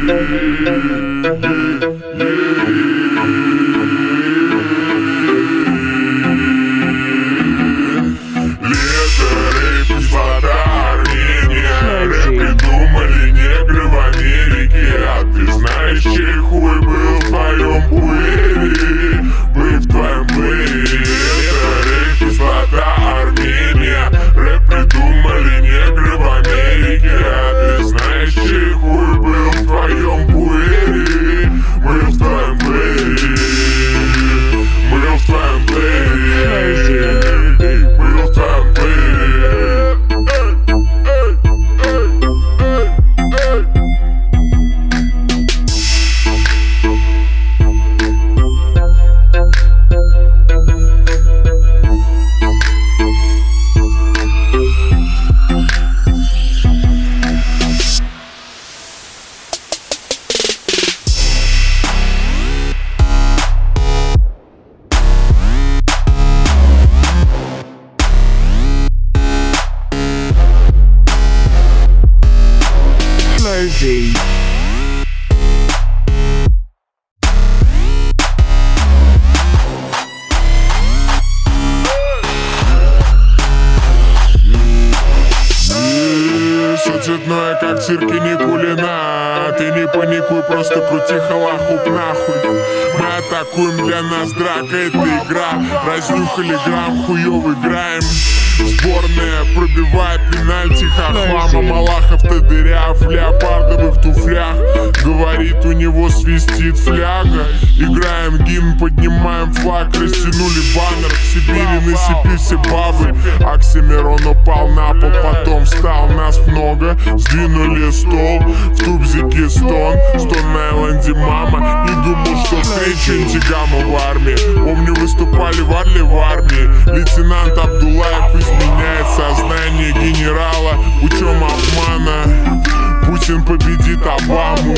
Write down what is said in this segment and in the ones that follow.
Придумали негры в Америке. А ты знаешь, чей хуй был в твоем пуэре? Был в твоем пуэре. Это рэп, кислота, Армения. Рэп придумали негры в Америке. А ты знаешь, чей хуй был в твоем пуэре? Был в твоем пуэре. Был в твоем пуэре. Был в твоем пуэре. Flowzy. Все цветное, как в цирке Никулина. Ты не паникуй, просто крути халахуп нахуй. Мы атакуем, для нас драка это игра. Разнюхали грамм, хуёв играем. Сборная пробивает пенальти. Хахлама Малахов-то дыря в леопардовых туфлях. Говорит, у него свистит фляга. Играем гимн, поднимаем флаг. Растянули баннер, в Сибири на цепи все бабы. Оксимирон упал на пол, потом встал, нас много. Сдвинули стол, в тубзике стон. Стон на Элленде мама. Не думал, что встреча Антигама в армии. Помню, выступали в Арле в армии. Лейтенант Абдулаев изменяет сознание генерала путем обмана. Путин победит Обаму.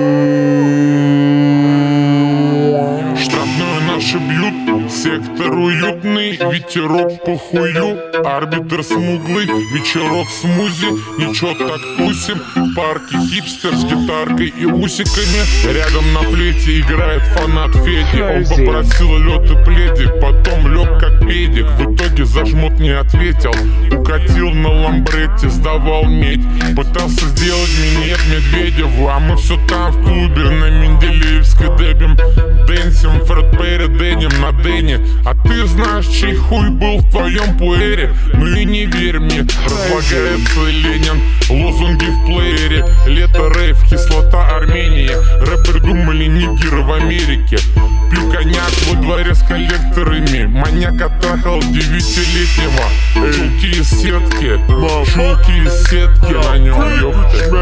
Штрафную наши бьют, сектор уютный, ветерок по хую, арбитр смуглый, вечерок смузи, ничего так тусим. В парке хипстер с гитаркой и усиками. Рядом на флейте играет фанат Феди. Он попросил лед и пледик, потом лег как педик. В итоге за жмот не ответил, укатил на ламбретте, сдавал медь. Пытался сделать минет Медведеву, а мы все там в клубе на Менделеевской дебим. Дэнсим, Фред Перри, Дэним на Дэне. А ты знаешь, чей хуй был в твоем пуэре? Ну и не верь мне, разлагается Ленин. Лозунги в плеере, лето, рейв, кислота, Армения. Рэп придумали нигеры в Америке. Пью коньяк во дворе с коллекторами. Маньяк оттрахал 9-летнего. Чулки из сетки, чулки из сетки на нем, ёпта.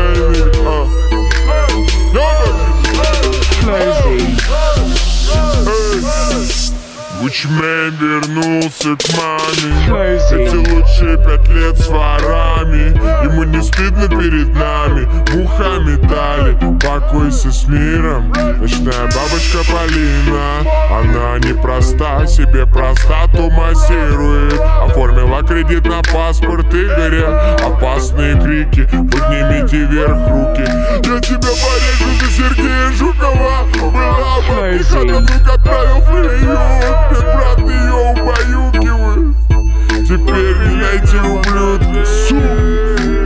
Гучмен вернулся к маме. Эти лучшие 5 лет с ворами. Ему не стыдно перед нами. Мухами дали, покойся с миром. Ночная бабочка Полина. Она непроста, себе простату массирует. Оформила кредит на паспорт Игоря. Опасные крики, поднимите вверх руки. Я тебя порежу за Сергея Жукова. Была бы тихо, вдруг отправил в приют. Брат ее убаюкивает. Теперь не найти ублюдка, сука.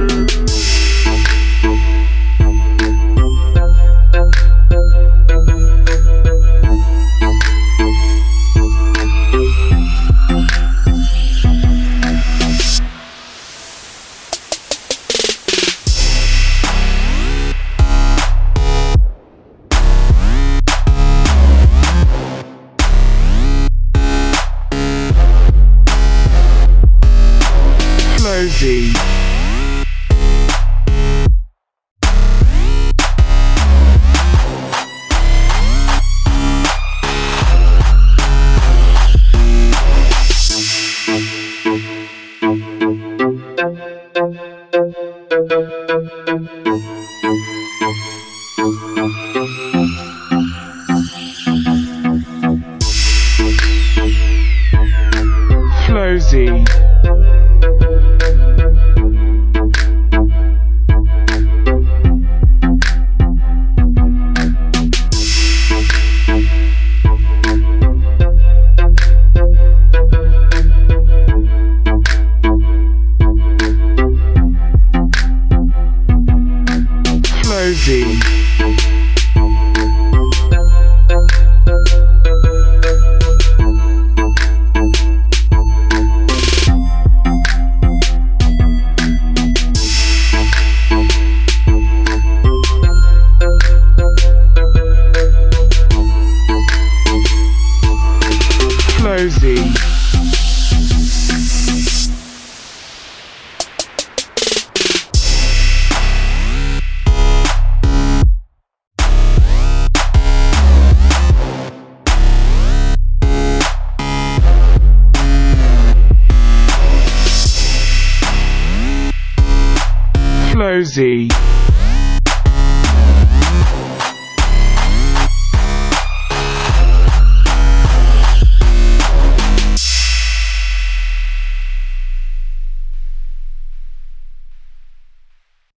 Flowzy. Flowzy. Flowsy.